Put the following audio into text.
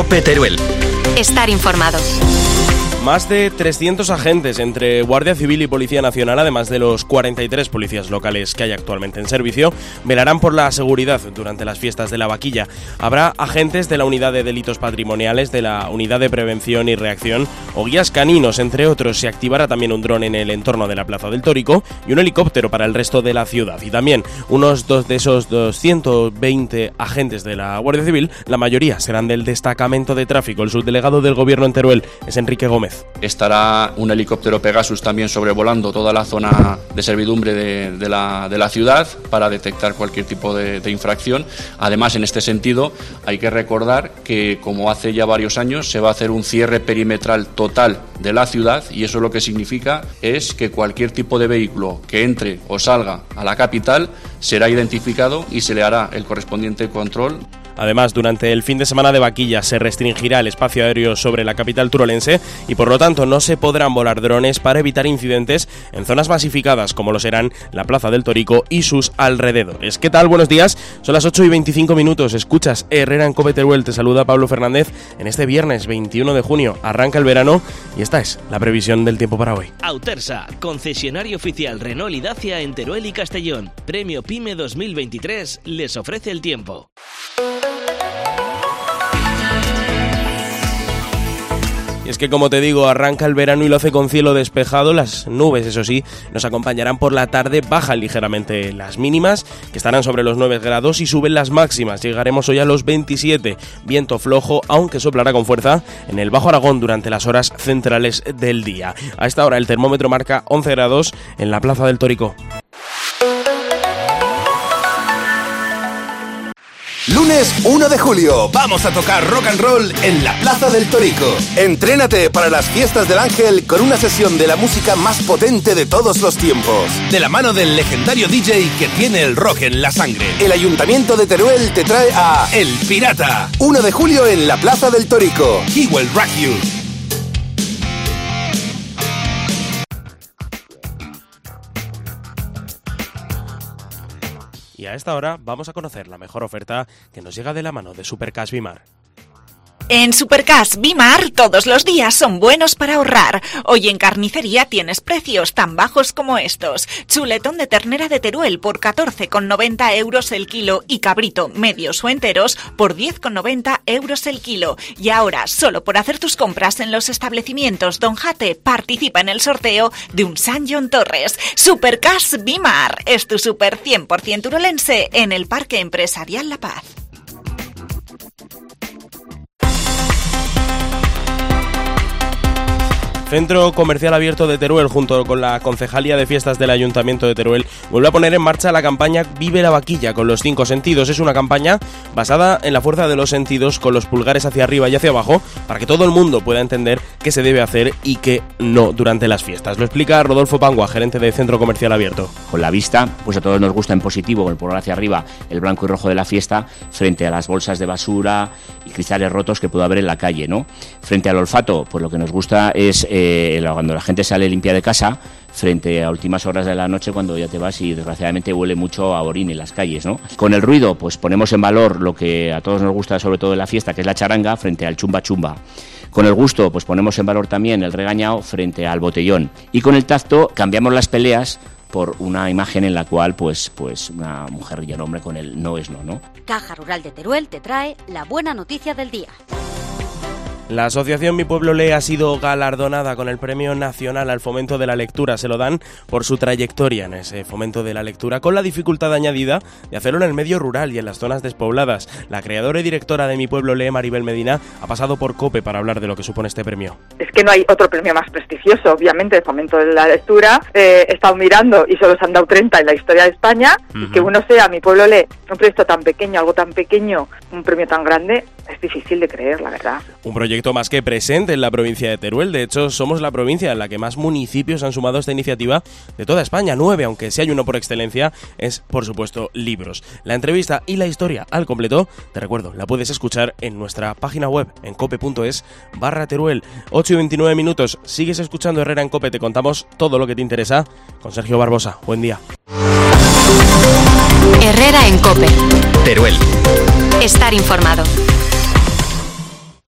COPE Teruel. Estar informado. Más de 300 agentes entre Guardia Civil y Policía Nacional, además de los 43 policías locales que hay actualmente en servicio, velarán por la seguridad durante las fiestas de la Vaquilla. Habrá agentes de la Unidad de Delitos Patrimoniales, de la Unidad de Prevención y Reacción o guías caninos, entre otros. Se activará también un dron en el entorno de la Plaza del Tórico y un helicóptero para el resto de la ciudad. Y también unos de esos 220 agentes de la Guardia Civil, la mayoría serán del destacamento de tráfico. El subdelegado del Gobierno en Teruel es Enrique Gómez. Estará un helicóptero Pegasus también sobrevolando toda la zona de servidumbre de la ciudad para detectar cualquier tipo de infracción. Además, en este sentido, hay que recordar que, como hace ya varios años, se va a hacer un cierre perimetral total de la ciudad, y eso lo que significa es que cualquier tipo de vehículo que entre o salga a la capital será identificado y se le hará el correspondiente control. Además, durante el fin de semana de Vaquilla se restringirá el espacio aéreo sobre la capital turolense y por lo tanto no se podrán volar drones para evitar incidentes en zonas masificadas como lo serán la Plaza del Tórico y sus alrededores. ¿Qué tal? Buenos días, son las 8:25. Escuchas Herrera en COPE Teruel. Te saluda Pablo Fernández en este viernes 21 de junio. Arranca el verano y esta es la previsión del tiempo para hoy. Autersa, concesionario oficial Renault y Dacia en Teruel y Castellón. Premio PYME 2023 les ofrece el tiempo. Y es que, como te digo, arranca el verano y lo hace con cielo despejado. Las nubes, eso sí, nos acompañarán por la tarde. Bajan ligeramente las mínimas, que estarán sobre los 9 grados, y suben las máximas. Llegaremos hoy a los 27. Viento flojo, aunque soplará con fuerza en el Bajo Aragón durante las horas centrales del día. A esta hora el termómetro marca 11 grados en la Plaza del Tórico. Lunes 1 de julio, vamos a tocar rock and roll en la Plaza del Tórico. Entrénate para las fiestas del Ángel con una sesión de la música más potente de todos los tiempos. De la mano del legendario DJ que tiene el rock en la sangre. El Ayuntamiento de Teruel te trae a El Pirata. 1 de julio en la Plaza del Tórico. He will rock you. Y a esta hora vamos a conocer la mejor oferta que nos llega de la mano de Supercash Bimar. En Supercash Bimar todos los días son buenos para ahorrar. Hoy en carnicería tienes precios tan bajos como estos. Chuletón de ternera de Teruel por 14,90 euros el kilo y cabrito medios o enteros por 10,90 euros el kilo. Y ahora, solo por hacer tus compras en los establecimientos Don Jate, participa en el sorteo de un San John Torres. Supercash Bimar es tu super 100% turolense en el Parque Empresarial La Paz. Centro Comercial Abierto de Teruel, junto con la Concejalía de Fiestas del Ayuntamiento de Teruel, vuelve a poner en marcha la campaña Vive la Vaquilla con los 5 sentidos. Es una campaña basada en la fuerza de los sentidos, con los pulgares hacia arriba y hacia abajo, para que todo el mundo pueda entender qué se debe hacer y qué no durante las fiestas. Lo explica Rodolfo Pangua, gerente de Centro Comercial Abierto. Con la vista, pues a todos nos gusta en positivo, con el pulgar hacia arriba, el blanco y rojo de la fiesta, frente a las bolsas de basura y cristales rotos que puede haber en la calle, ¿no? Frente al olfato, pues lo que nos gusta es cuando la gente sale limpia de casa, frente a últimas horas de la noche cuando ya te vas y desgraciadamente huele mucho a orín en las calles, ¿no? Con el ruido, pues ponemos en valor lo que a todos nos gusta, sobre todo en la fiesta, que es la charanga, frente al chumba chumba. Con el gusto, pues ponemos en valor también el regañao frente al botellón. Y con el tacto cambiamos las peleas por una imagen en la cual pues una mujer y un hombre con el no es no, ¿no? Caja Rural de Teruel te trae la buena noticia del día. La asociación Mi Pueblo Lee ha sido galardonada con el Premio Nacional al Fomento de la Lectura. Se lo dan por su trayectoria en ese fomento de la lectura, con la dificultad añadida de hacerlo en el medio rural y en las zonas despobladas. La creadora y directora de Mi Pueblo Lee, Maribel Medina, ha pasado por COPE para hablar de lo que supone este premio. Es que no hay otro premio más prestigioso, obviamente, el fomento de la lectura. He estado mirando y solo se han dado 30 en la historia de España. Y que uno sea Mi Pueblo Lee, un proyecto tan pequeño, algo tan pequeño, un premio tan grande, es difícil de creer, la verdad. Un proyecto más que presente en la provincia de Teruel. De hecho, somos la provincia en la que más municipios han sumado esta iniciativa de toda España. 9, aunque si hay uno por excelencia, es, por supuesto, libros. La entrevista y la historia al completo, te recuerdo, la puedes escuchar en nuestra página web, en cope.es/Teruel. 8:29. Sigues escuchando Herrera en COPE. Te contamos todo lo que te interesa con Sergio Barbosa. Buen día. Herrera en COPE. Teruel. Estar informado.